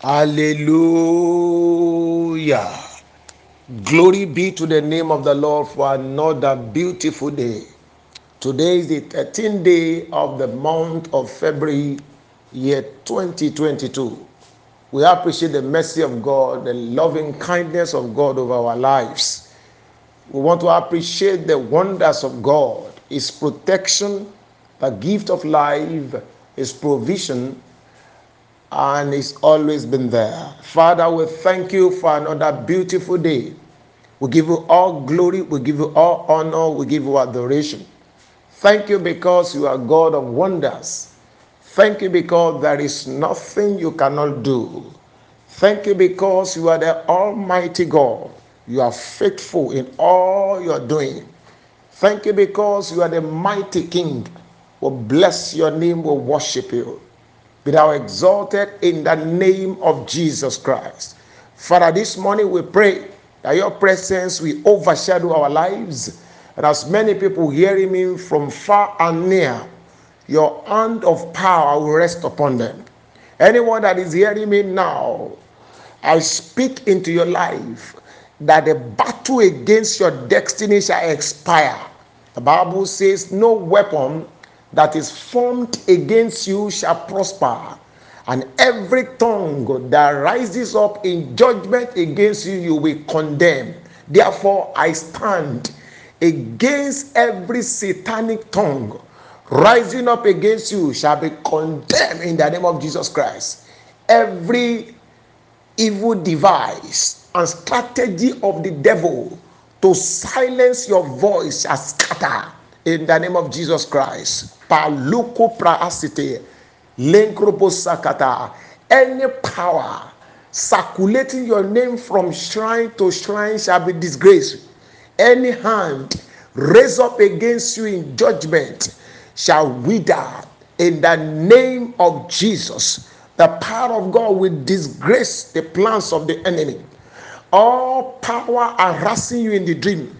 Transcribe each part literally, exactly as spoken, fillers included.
Hallelujah. Glory be to the name of the Lord for another beautiful day. Today is the thirteenth day of the month of February, year twenty twenty-two. We appreciate the mercy of God, the loving kindness of God over our lives. We want to appreciate the wonders of God, His protection, the gift of life, His provision, and He's always been there. Father, we thank you for another beautiful day. We give you all glory, we give you all honor, we give you adoration. Thank you because you are God of wonders. Thank you because there is nothing you cannot do. Thank you because you are the Almighty God. You are faithful in all you are doing. Thank you because you are the mighty King. We bless your name, we worship you. Be thou exalted in the name of Jesus Christ. Father, this morning we pray that your presence will overshadow our lives. And as many people hearing me from far and near, your hand of power will rest upon them. Anyone that is hearing me now, I speak into your life that the battle against your destiny shall expire. The Bible says, no weapon that is formed against you shall prosper, and every tongue that rises up in judgment against you, you will condemn. Therefore, I stand against every satanic tongue rising up against you shall be condemned in the name of Jesus Christ. Every evil device and strategy of the devil to silence your voice shall scatter in the name of Jesus Christ. Paluko praasite, lenkropo sakata. Any power circulating your name from shrine to shrine shall be disgraced. Any hand raised up against you in judgment shall wither in the name of Jesus. The power of God will disgrace the plans of the enemy. All power harassing you in the dream,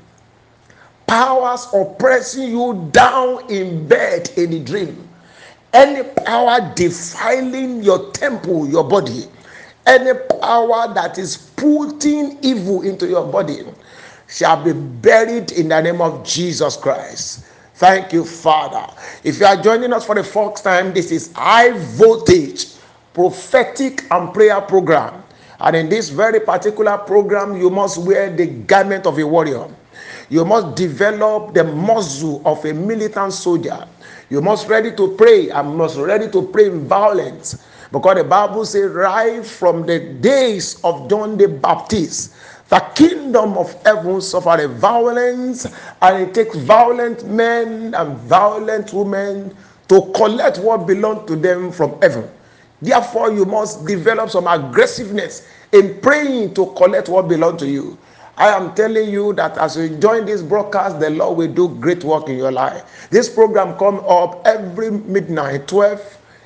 powers oppressing you down in bed in the dream, any power defiling your temple, your body, any power that is putting evil into your body shall be buried in the name of Jesus Christ. Thank you, Father. If you are joining us for the first time, this is High Voltage Prophetic and Prayer Program. And in this very particular program, you must wear the garment of a warrior. You must develop the muscle of a militant soldier. You must ready to pray and must ready to pray in violence. Because the Bible says, right from the days of John the Baptist, the kingdom of heaven suffered a violence, and it takes violent men and violent women to collect what belongs to them from heaven. Therefore, you must develop some aggressiveness in praying to collect what belongs to you. I am telling you that as you join this broadcast, the Lord will do great work in your life. This program comes up every midnight, twelve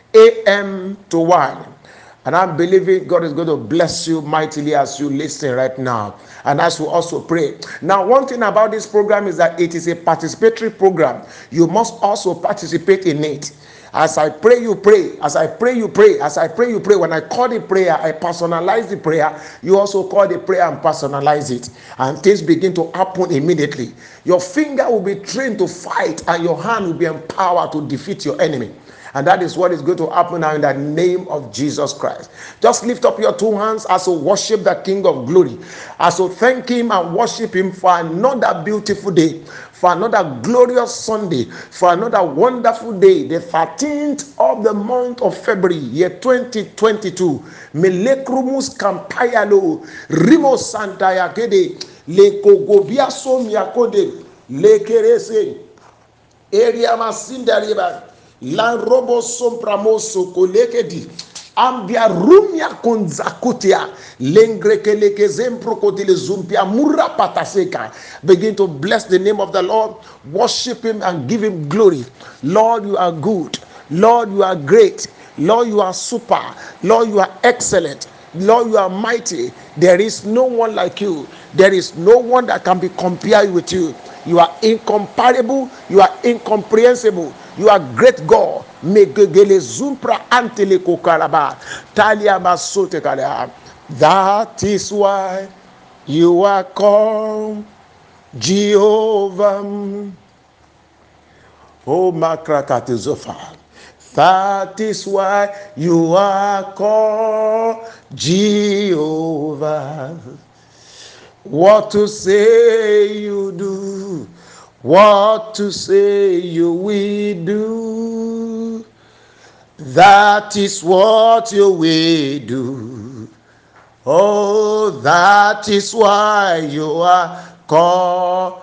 a.m. to one. And I'm believing God is going to bless you mightily as you listen right now. And as we also pray. Now, one thing about this program is that it is a participatory program. You must also participate in it. As I pray, you pray. As I pray, you pray. As I pray, you pray. When I call the prayer, I personalize the prayer. You also call the prayer and personalize it. And things begin to happen immediately. Your finger will be trained to fight, and your hand will be empowered to defeat your enemy. And that is what is going to happen now in the name of Jesus Christ. Just lift up your two hands as you worship the King of Glory. As you thank Him and worship Him for another beautiful day, for another glorious Sunday, for another wonderful day, the thirteenth of the month of February, year twenty twenty-two. Melekrumus kampayalo, rimo santaya kede, lekogobia somyakode, lekerese, area masindariba. La robo sompramoso kolekedi ambia rumia konzakutia lengrekeleke zemprokotile zumpia mura pataseka. Begin to bless the name of the Lord, worship Him and give Him glory. Lord, you are good. Lord, you are great. Lord, you are super. Lord, you are excellent. Lord, you are mighty. There is no one like you. There is no one that can be compared with you. You are incomparable. You are incomprehensible. You are great God. Megegele zumpra antele kokaraba. Talia masote kalea. That is why you are called Jehovah. Oh, Makrakatizofa. That is why you are called Jehovah. What to say you do, what to say you will do. That is what you will do. Oh, that is why you are called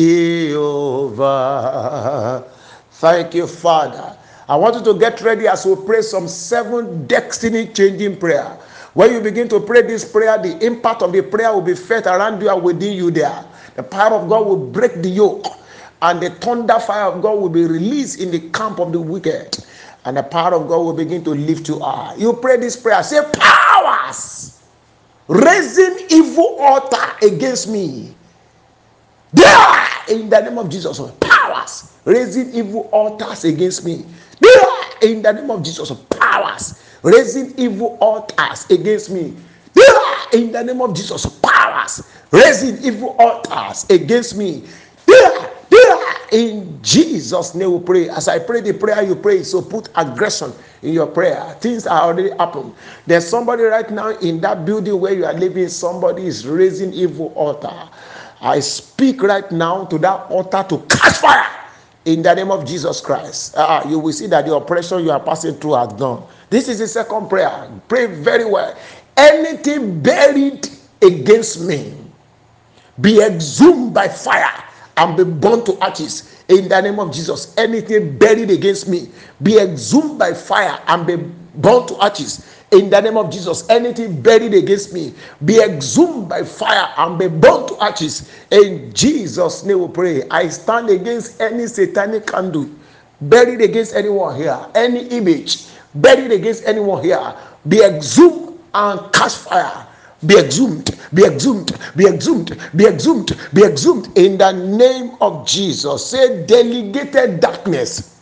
Jehovah. Thank you, Father. I want you to get ready as we pray some seven destiny-changing prayer. When you begin to pray this prayer, the impact of the prayer will be felt around you and within you there. The power of God will break the yoke, and the thunder fire of God will be released in the camp of the wicked, and the power of God will begin to lift you up. You pray this prayer, say, powers raising evil altar against me, there in the name of Jesus. Powers raising evil altars against me, there in the name of Jesus. Powers raising evil altars against me, there in the name of Jesus. Powers raising evil altars against me, there, there in Jesus' name we pray. As I pray the prayer, you pray. So put aggression in your prayer. Things are already happened. There's somebody right now in that building where you are living. Somebody is raising evil altar. I speak right now to that altar to catch fire in the name of Jesus Christ. Uh, you will see that the oppression you are passing through has gone. This is the second prayer. Pray very well. Anything buried against me, be exhumed by fire and be burned to ashes in the name of Jesus. Anything buried against me, be exhumed by fire and be burned to ashes in the name of Jesus. Anything buried against me, be exhumed by fire and be burned to ashes in Jesus' name we pray. I stand against any satanic candle buried against anyone here, any image buried against anyone here, be exhumed and catch fire. Be exhumed, be exhumed, be exhumed, be exhumed, be exhumed in the name of Jesus. Say, delegated darkness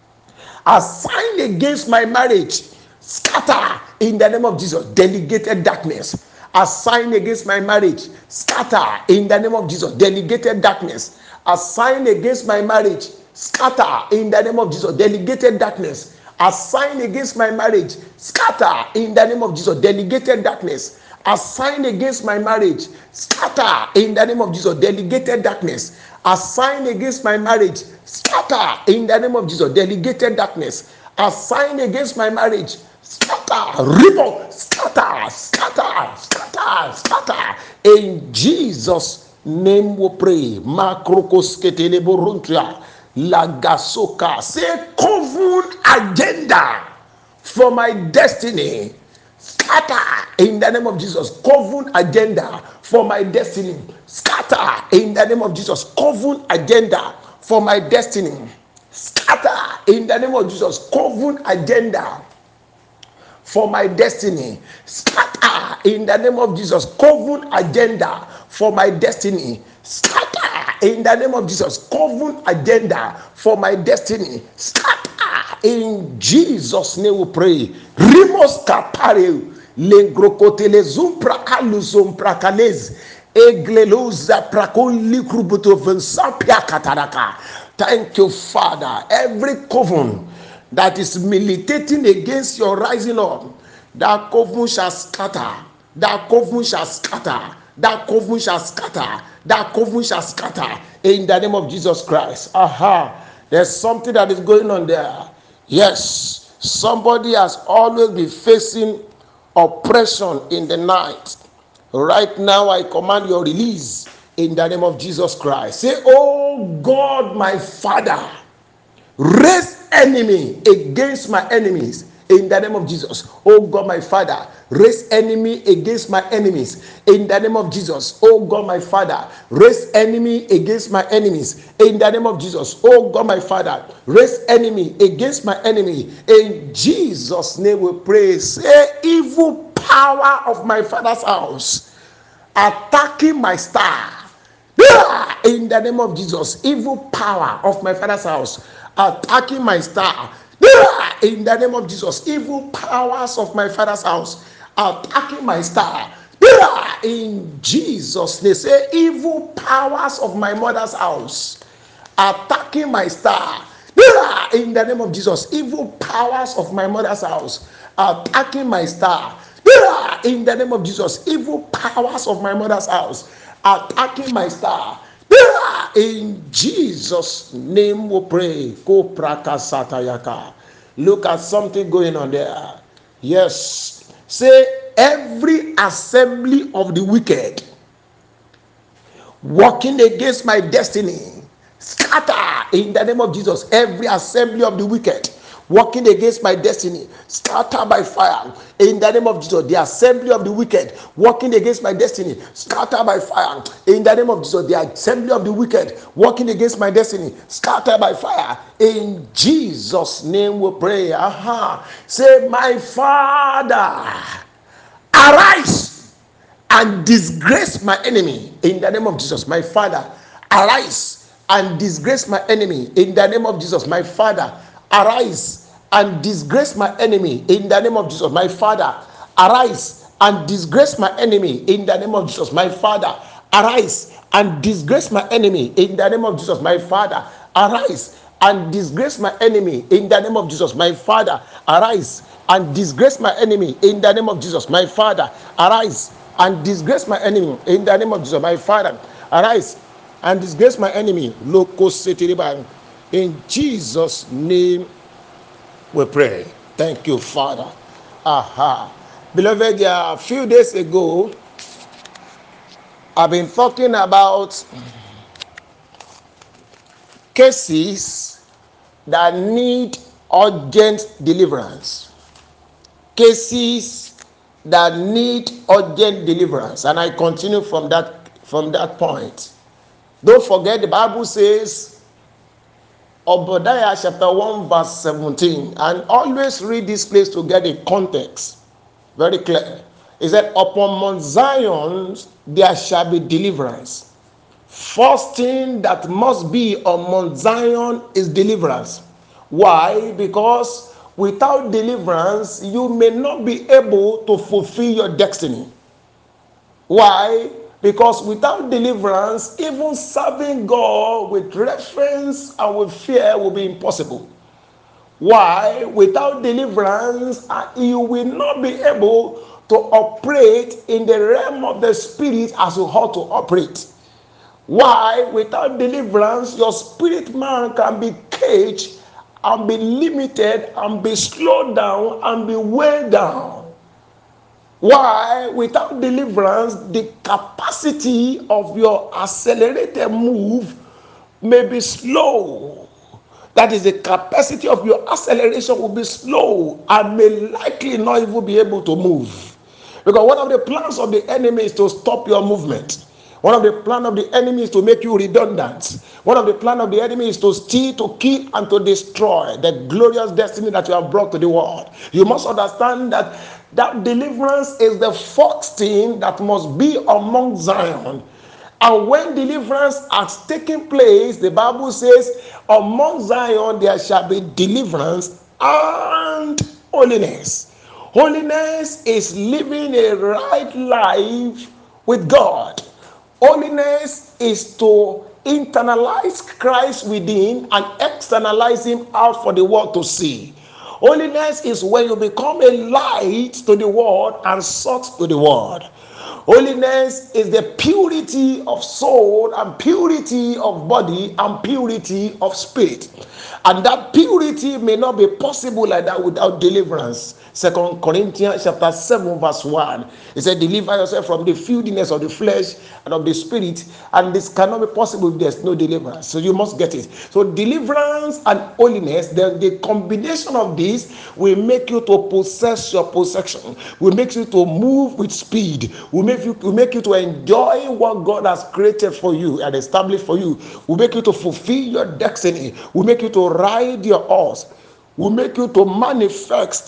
assigned against my marriage, scatter in the name of Jesus. Delegated darkness assigned against my marriage, scatter in the name of Jesus. Delegated darkness assigned against my marriage, scatter in the name of Jesus. Delegated darkness assigned against my marriage, scatter in the name of Jesus. Delegated darkness assigned against my marriage, scatter in the name of Jesus. Delegated darkness assigned against my marriage, scatter in the name of Jesus. Delegated darkness assigned against my marriage, scatter, ripple, scatter, scatter, scatter, scatter. In Jesus' name we pray. Makrokosketeleboruntia lagasoka. Say, covenant agenda for my destiny, scatter in the name of Jesus. Covenant agenda for my destiny, scatter in the name of Jesus. Covenant agenda for my destiny, scatter in the name of Jesus. Covenant agenda for my destiny, scatter in the name of Jesus. Covenant agenda for my destiny, scatter in the name of Jesus. Covenant agenda for my destiny, scatter in Jesus' name we pray. Rimos kapare lengrokotele zumpra aluzum prakalez egleluza prakoli krubuto vensampia kataraka. Thank you, Father. Every covenant that is militating against your rising up, that covenant shall scatter. That covenant shall scatter. That covenant shall scatter. That covenant shall scatter in the name of Jesus Christ. Aha. There's something that is going on there. Yes, somebody has always been facing oppression in the night. Right now, I command your release in the name of Jesus Christ. Say, oh God, my Father, raise enemy against my enemies in the name of Jesus. Oh God, my Father, raise enemy against my enemies in the name of Jesus. Oh God, my Father, raise enemy against my enemies in the name of Jesus. Oh God, my Father, raise enemy against my enemy in Jesus' name we pray. Say, evil power of my father's house attacking my star, in the name of Jesus. Evil power of my father's house attacking my star. In the name of Jesus, evil powers of my father's house attacking my star. In Jesus, they say evil powers of my mother's house attacking my star. In the name of Jesus, evil powers of my mother's house attacking my star. In the name of Jesus, evil powers of my mother's house attacking my star. In Jesus' name we pray. Look at something going on there. Yes. Say, every assembly of the wicked working against my destiny, scatter in the name of Jesus. Every assembly of the wicked working against my destiny, scatter by fire in the name of Jesus. The assembly of the wicked working against my destiny, scatter by fire in the name of Jesus. The assembly of the wicked working against my destiny, scatter by fire in Jesus' name we pray. Aha. Say, my Father, arise and disgrace my enemy in the name of Jesus. My Father, arise and disgrace my enemy in the name of Jesus. My Father, arise and disgrace my enemy in the name of Jesus. My Father, arise and disgrace my enemy in the name of Jesus. My Father, arise and disgrace my enemy in the name of Jesus. My Father, arise and disgrace my enemy in the name of Jesus. My Father, arise and disgrace my enemy in the name of Jesus. My Father, arise and disgrace my enemy in the name of Jesus. My Father, arise and disgrace my enemy. In Jesus' name we pray. Thank you, Father. Aha. Beloved, a few days ago, I've been talking about cases that need urgent deliverance. Cases that need urgent deliverance. And I continue from that from that point. Don't forget, the Bible says, Obadiah chapter one verse seventeen, and always read this place to get the context very clear. It said, upon Mount Zion there shall be deliverance. First thing that must be on Mount Zion is deliverance. Why? Because without deliverance, you may not be able to fulfill your destiny. Why? Because without deliverance, even serving God with reverence and with fear will be impossible. Why? Without deliverance, you will not be able to operate in the realm of the spirit as you ought to operate. Why? Without deliverance, your spirit man can be caged and be limited and be slowed down and be weighed down. Why? Without deliverance, the capacity of your accelerated move may be slow. That is, the capacity of your acceleration will be slow and may likely not even be able to move. Because one of the plans of the enemy is to stop your movement. One of the plans of the enemy is to make you redundant. One of the plans of the enemy is to steal, to kill, and to destroy the glorious destiny that you have brought to the world. You must understand that that deliverance is the first thing that must be among Zion. And when deliverance has taken place, the Bible says, among Zion there shall be deliverance and holiness. Holiness is living a right life with God. Holiness is to internalize Christ within and externalize him out for the world to see. Holiness is when you become a light to the world and salt to the world. Holiness is the purity of soul and purity of body and purity of spirit. And that purity may not be possible like that without deliverance. Second Corinthians chapter seven verse one. It said, deliver yourself from the filthiness of the flesh and of the spirit. And this cannot be possible if there's no deliverance. So you must get it. So deliverance and holiness, the, the combination of these will make you to possess your possession. Will make you to move with speed. Will make you, will make you to enjoy what God has created for you and established for you. Will make you to fulfill your destiny. Will make you to ride your horse. Will make you to manifest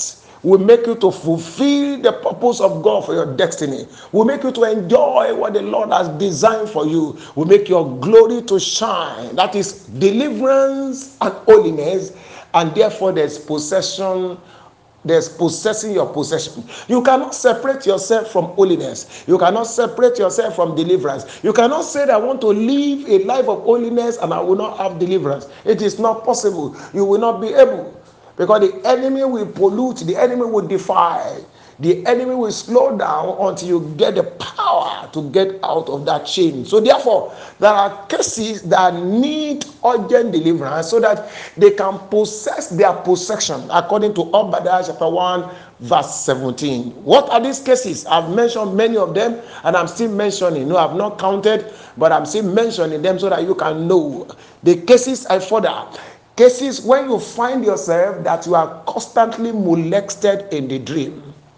will make you to fulfill the purpose of God for your destiny, will make you to enjoy what the Lord has designed for you, will make your glory to shine. That is deliverance and holiness, and therefore there's possession. There's possessing your possession. You cannot separate yourself from holiness. You cannot separate yourself from deliverance. You cannot say that I want to live a life of holiness and I will not have deliverance. It is not possible. You will not be able, because the enemy will pollute, the enemy will defy, the enemy will slow down until you get the power to get out of that chain. So therefore, there are cases that need urgent deliverance so that they can possess their possession, according to Obadiah chapter one verse seventeen. What are these cases? I've mentioned many of them, and I'm still mentioning. No, I've not counted, but I'm still mentioning them so that you can know the cases I further. Cases when you find yourself that you are constantly molested in the dream.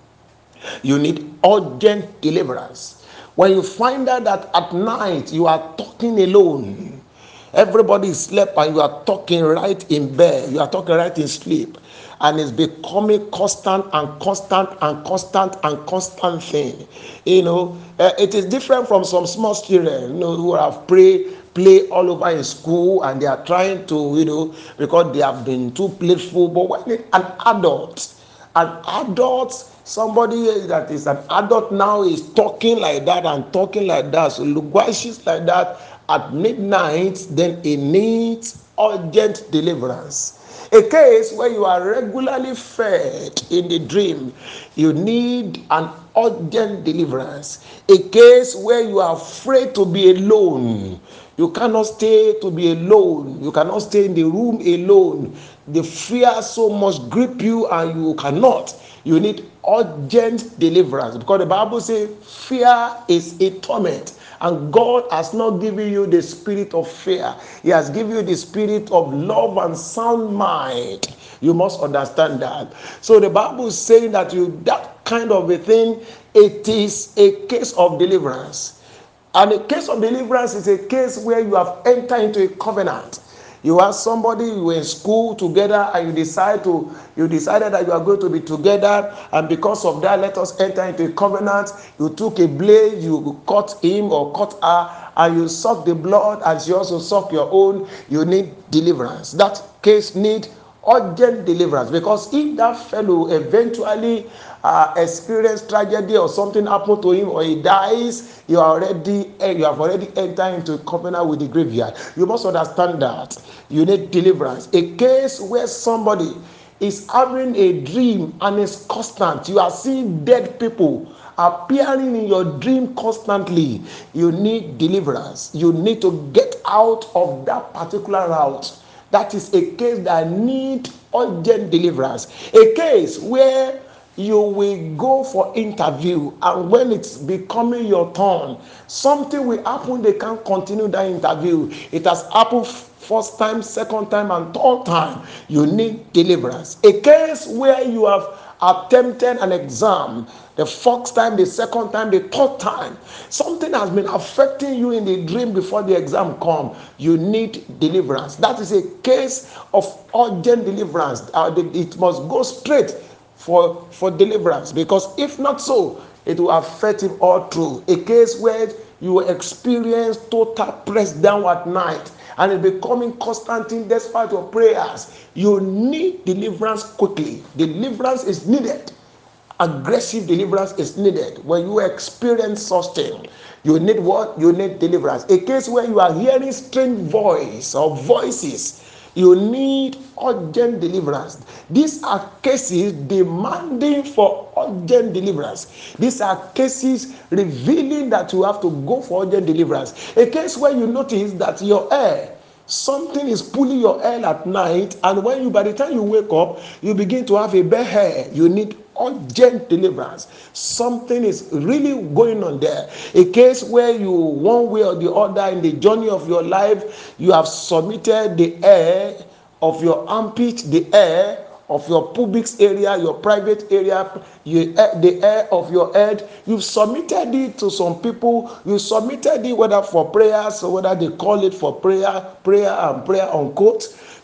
You need urgent deliverance. When you find out that at night you are talking alone, everybody is slept and you are talking right in bed, you are talking right in sleep, and it's becoming constant and constant and constant and constant thing. You know, uh, it is different from some small children, you know, who have prayed play all over in school and they are trying to, you know, because they have been too playful. But when it, an adult, an adult, somebody that is an adult now is talking like that and talking like that, so loquacious like that at midnight, then it needs urgent deliverance. A case where you are regularly fed in the dream, you need an urgent deliverance. A case where you are afraid to be alone, you cannot stay to be alone, you cannot stay in the room alone, the fear so much grip you and you cannot. You need urgent deliverance, because the Bible says fear is a torment, and God has not given you the spirit of fear. He has given you the spirit of love and sound mind. You must understand that. So the Bible is saying that you that kind of a thing, it is a case of deliverance. And a case of deliverance is a case where you have entered into a covenant. You have somebody, you were in school together, and you decide to you decided that you are going to be together, and because of that, let us enter into a covenant. You took a blade, you cut him or cut her, and you suck the blood, and she also suck your own. You need deliverance. That case need urgent deliverance, because if that fellow eventually uh, experience tragedy or something happen to him or he dies, you are already you have already entered into a covenant with the graveyard. You must understand that you need deliverance. A case where somebody is having a dream and it's constant, you are seeing dead people appearing in your dream constantly, you need deliverance. You need to get out of that particular route. That is a case that need urgent deliverance. A case where you will go for interview, and when it's becoming your turn, something will happen, they can't continue that interview. It has happened first time, second time, and third time. You need deliverance. A case where you have attempted an exam, the first time, the second time, the third time, something has been affecting you in the dream before the exam come, you need deliverance. That is a case of urgent deliverance. Uh, it must go straight for for deliverance, because if not so, it will affect him all through. A case where you experience total press down at night, and it becoming constant in despite your prayers, you need deliverance quickly. Deliverance is needed. Aggressive deliverance is needed. When you experience such thing, you need what? You need deliverance. A case where you are hearing strange voice or voices, you need urgent deliverance. These are cases demanding for urgent deliverance. These are cases revealing that you have to go for urgent deliverance. A case where you notice that your hair, something is pulling your hair at night, and when you, by the time you wake up, you begin to have a bare hair. You need urgent deliverance. Something is really going on there. A case where you, one way or the other, in the journey of your life, you have submitted the hair of your armpit, the hair of your pubic area, your private area, you, the hair of your head. You've submitted it to some people. You submitted it whether for prayers or whether they call it for prayer, prayer and prayer unquote.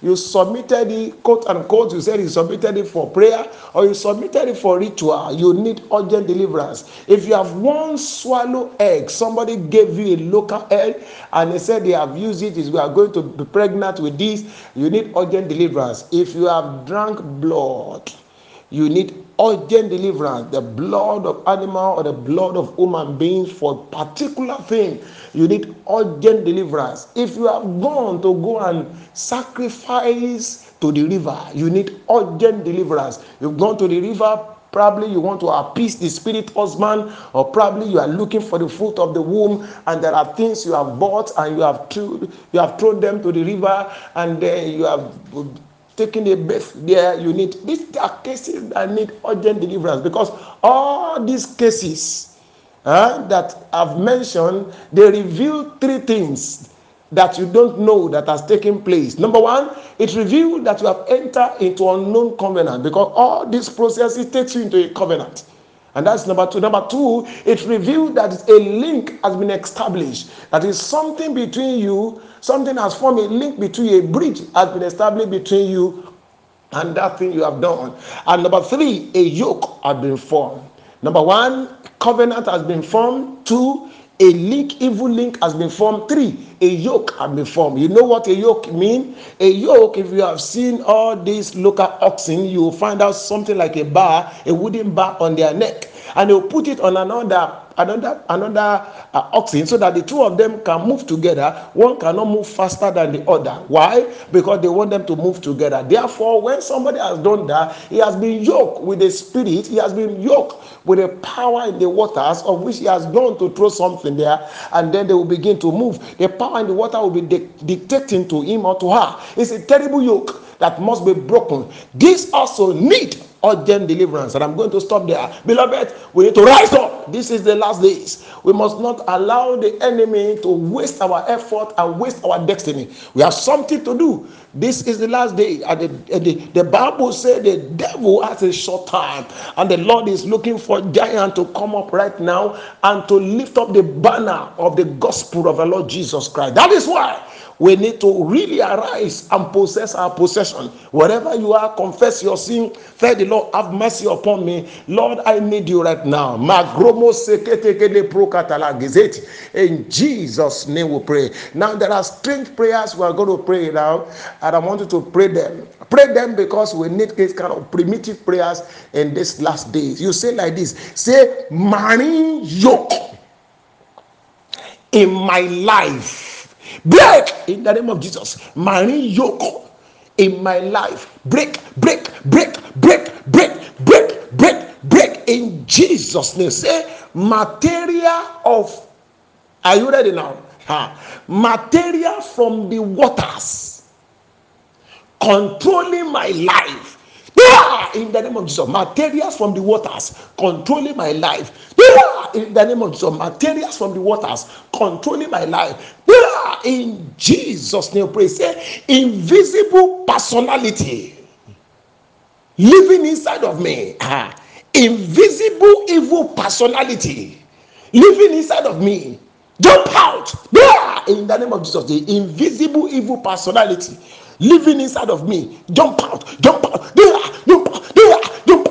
you submitted it, quote unquote, you said you submitted it for prayer or you submitted it for ritual, you need urgent deliverance. If you have one swallow egg, somebody gave you a local egg and they said they have used it, is we are going to be pregnant with this, you need urgent deliverance. If you have drank blood, you need urgent deliverance. The blood of animal or the blood of human beings for a particular thing, you need urgent deliverance. If you have gone to go and sacrifice to the river, you need urgent deliverance. You've gone to the river, probably you want to appease the spirit husband, or probably you are looking for the fruit of the womb, and there are things you have bought and you have thrown, you have thrown them to the river, and then you have taking a bath there. You need, these are cases that need urgent deliverance, because all these cases uh, that I've mentioned, they reveal three things that you don't know that has taken place. Number one, it reveals that you have entered into unknown covenant, because all this process, it takes you into a covenant. And that's number two. Number two, it revealed that a link has been established. That is something between you, something has formed a link between, a bridge has been established between you and that thing you have done. And number three, a yoke has been formed. Number one, covenant has been formed. Two, a link, evil link has been formed. Three, a yoke has been formed. You know what a yoke means? A yoke, if you have seen all these local oxen, you will find out something like a bar, a wooden bar on their neck. And they will put it on another another another uh, oxen, so that the two of them can move together. One cannot move faster than the other. Why? Because they want them to move together. Therefore, when somebody has done that, he has been yoked with the spirit, he has been yoked with a power in the waters, of which he has gone to throw something there, and then they will begin to move. The power in the water will be di- dictating to him or to her. It's a terrible yoke that must be broken. This also need urgent deliverance, and I'm going to stop there. Beloved, we need to rise up. This is the last days. We must not allow the enemy to waste our effort and waste our destiny. We have something to do. This is the last day, and the, and the, the Bible says the devil has a short time, and the Lord is looking for a giant to come up right now and to lift up the banner of the gospel of the Lord Jesus Christ. That is why we need to really arise and possess our possession. Wherever you are, confess your sin. Tell the Lord, have mercy upon me. Lord, I need you right now. In Jesus' name we pray. Now there are strange prayers we are going to pray now, and I want you to pray them. Pray them because we need this kind of primitive prayers in these last days. You say like this: say, marine yoke in my life, break in the name of Jesus. Marine yoke in my life, break, break, break, break, break, break, break, break in Jesus' name. Say, material of, are you ready now? Huh? Material from the waters controlling my life. Yeah, in the name of Jesus. Materials from the waters controlling my life. Yeah, in the name of Jesus. Materials from the waters controlling my life. Yeah, in Jesus' name. Pray. Say, invisible personality living inside of me. Ah, invisible evil personality living inside of me. Jump out. Yeah, in the name of Jesus. The invisible evil personality living inside of me, jump out, jump out, jump out, jump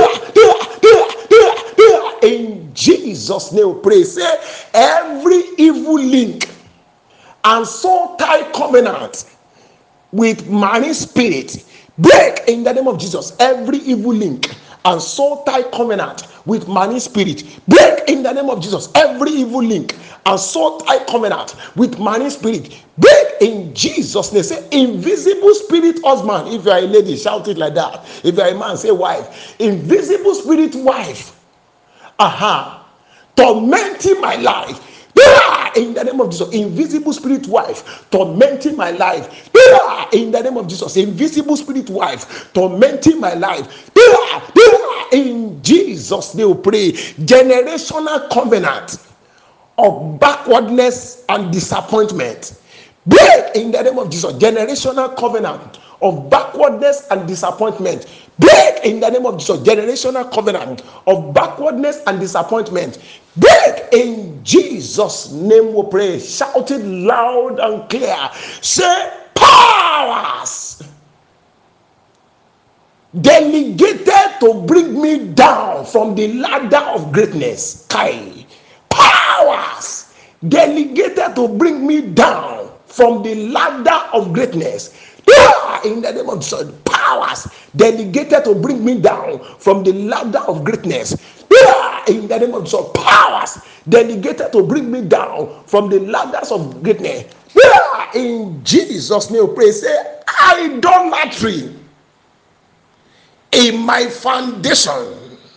out, in Jesus' name. Pray. Say, every evil link and soul tie covenant with marine spirit, break in the name of Jesus. Every evil link and soul tie covenant with marine spirit, break in the name of Jesus. Every evil link and soul tie covenant with marine spirit, break in Jesus' name. Say, invisible spirit husband. If you are a lady, shout it like that. If you are a man, say wife. Invisible spirit wife, aha, tormenting my life. In the name of Jesus. Invisible spirit wife tormenting my life. In the name of Jesus. Invisible spirit wife tormenting my life. In Jesus' name we pray. Generational covenant of backwardness and disappointment, break in the name of Jesus. Generational covenant of backwardness and disappointment, break in the name of Jesus. Generational covenant of backwardness and disappointment, break in Jesus' name we pray. Shout it loud and clear. Say, powers delegated to bring me down from the ladder of greatness. Kai. Powers delegated to bring me down from the ladder of greatness. Yeah, in the name of Jesus. Powers delegated to bring me down from the ladder of greatness. Yeah, in the name of Jesus. Powers delegated to bring me down from the ladders of greatness. Yeah, in Jesus' name, pray. Say, idolatry in my foundation.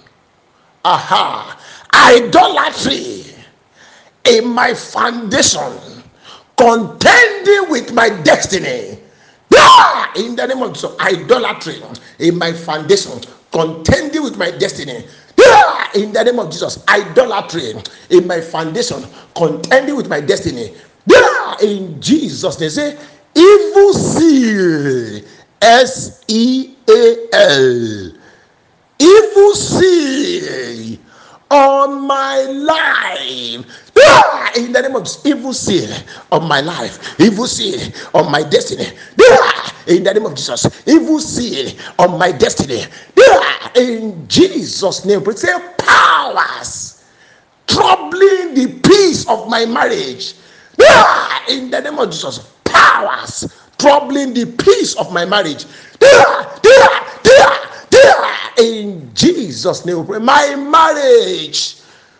Aha. Idolatry in my foundation, contending with my destiny. Yeah, in the name of Jesus. Idolatry in my foundation, contending with my destiny. Yeah, in the name of Jesus. Idolatry in my foundation, contending with my destiny. Yeah, in Jesus. They say evil seal. S E A L. Evil seal on my life. Ah, in the name of Jesus, evil seal on my life, evil seal on my destiny. Ah, in the name of Jesus, evil seal on my destiny. Ah, in Jesus' name, we say powers troubling the peace of my marriage. Ah, in the name of Jesus, powers troubling the peace of my marriage. Ah, ah, ah, ah, in Jesus' name, we pray. My marriage,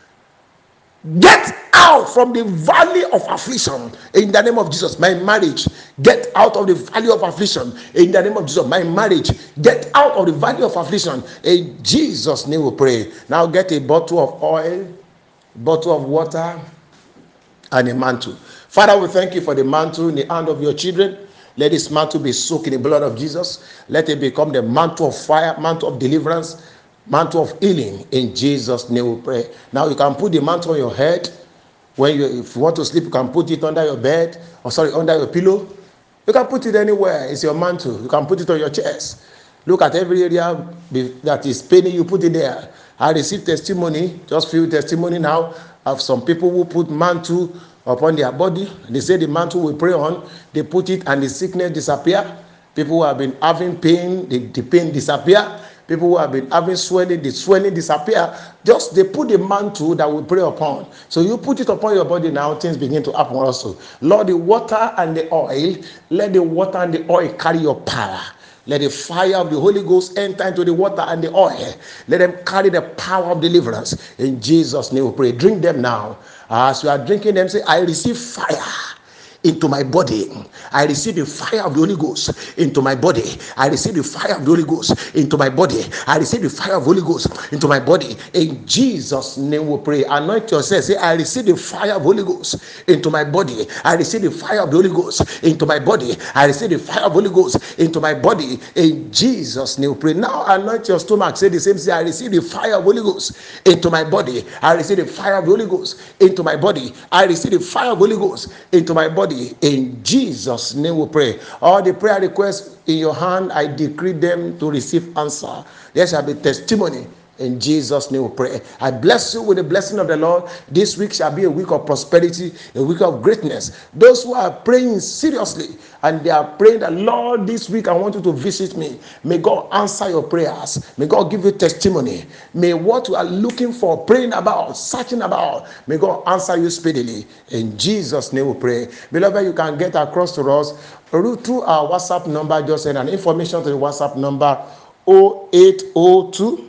get out from the valley of affliction in the name of Jesus. My marriage, get out of the valley of affliction in the name of Jesus. My marriage, get out of the valley of affliction in Jesus' name, we pray. Now get a bottle of oil, bottle of water, and a mantle. Father, we thank you for the mantle in the hand of your children. Let this mantle be soaked in the blood of Jesus. Let it become the mantle of fire, mantle of deliverance, mantle of healing. In Jesus' name we pray. Now you can put the mantle on your head. When you, if you want to sleep, you can put it under your bed, or sorry, under your pillow. You can put it anywhere. It's your mantle. You can put it on your chest. Look at every area that is paining you, put it there. I received testimony, just few testimony now, of some people who put mantle upon their body. They say the mantle we pray on, they put it and the sickness disappear. People who have been having pain, the, the pain disappear. People who have been having swelling, the swelling disappear. Just they put the mantle that we pray upon. So you put it upon your body now, things begin to happen also. Lord, the water and the oil, let the water and the oil carry your power. Let the fire of the Holy Ghost enter into the water and the oil. Let them carry the power of deliverance. In Jesus' name we pray. Drink them now. As you are drinking them, say, I receive fire into my body. I receive the fire of the Holy Ghost into my body. I receive the fire of the Holy Ghost into my body. I receive the fire of the Holy Ghost into my body. In Jesus' name we pray. Anoint yourself. Say, I receive the fire of the Holy Ghost into my body. I receive the fire of the Holy Ghost into my body. I receive the fire of the Holy Ghost into my body. In Jesus' name we pray. Now anoint your stomach. Say the same. Say, I receive the fire of the Holy Ghost into my body. I receive the fire of the Holy Ghost into my body. I receive the fire of the Holy Ghost into my body. In Jesus' name we pray. All the prayer requests in your hand, I decree them to receive answer. There shall be testimony. In Jesus' name we pray. I bless you with the blessing of the Lord. This week shall be a week of prosperity, a week of greatness. Those who are praying seriously and they are praying that, Lord, this week I want you to visit me. May God answer your prayers. May God give you testimony. May what you are looking for, praying about, searching about, may God answer you speedily. In Jesus' name we pray. Beloved, you can get across to us through our WhatsApp number. Just send an information to the WhatsApp number zero eight zero two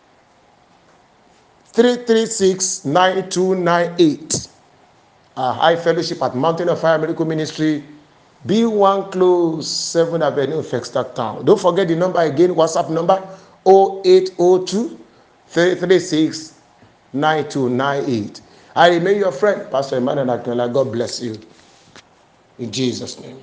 three three six nine two nine eight. Our high fellowship at Mountain of Fire Miracle Ministry, B one Close, seventh Avenue, Fextac Town. Don't forget the number again, WhatsApp number zero eight zero two three three six nine two nine eight. I remain your friend, Pastor Emmanuel Akinola. God bless you. In Jesus' name.